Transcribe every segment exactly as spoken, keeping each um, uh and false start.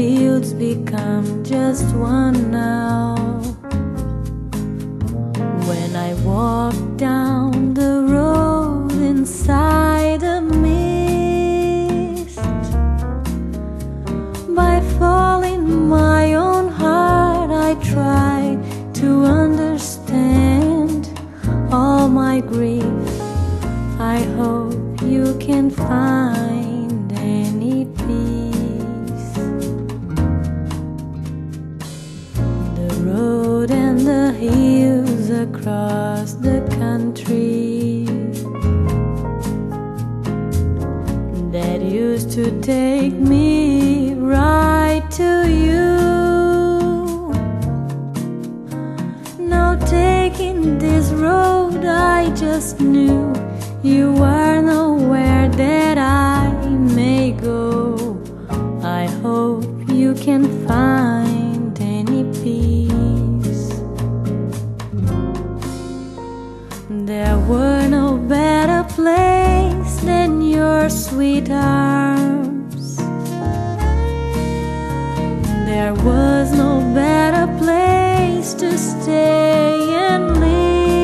fields become just one now. When I walk down the road inside a mist, by following my own heart I try to understand all my grief. I hope you can find any peace. The road and the hills across the country that used to take me right to you, now taking this road I just knew you are nowhere that I may go. I hope you can find any peace. There were no better place than your sweet arms. There was no better place to stay and live.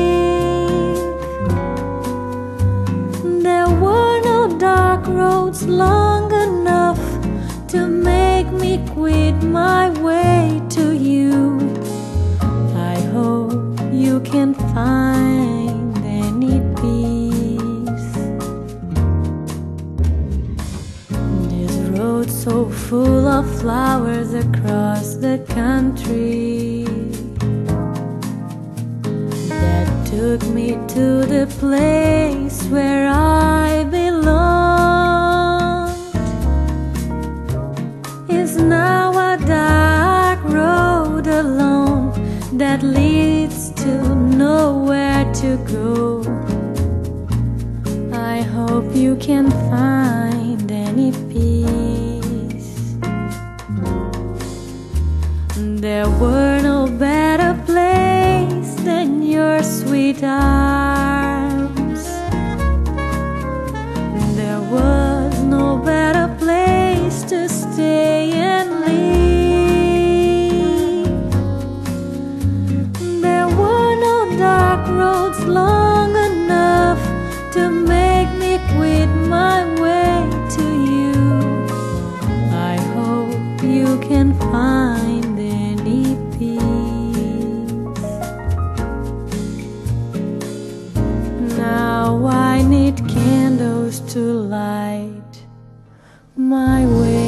There were no dark roads long enough to make me quit my way to you. I hope you can find any peace. This road so full of flowers across the country that took me to the place where I belonged is now a dark road alone that leads to nowhere to go. I hope you can find any peace. There were no better place than your sweet arms. There was no better place to stay and live. There were no dark roads long enough to make me quit my way to you. I hope you can find any peace. Now I need candles to light my way.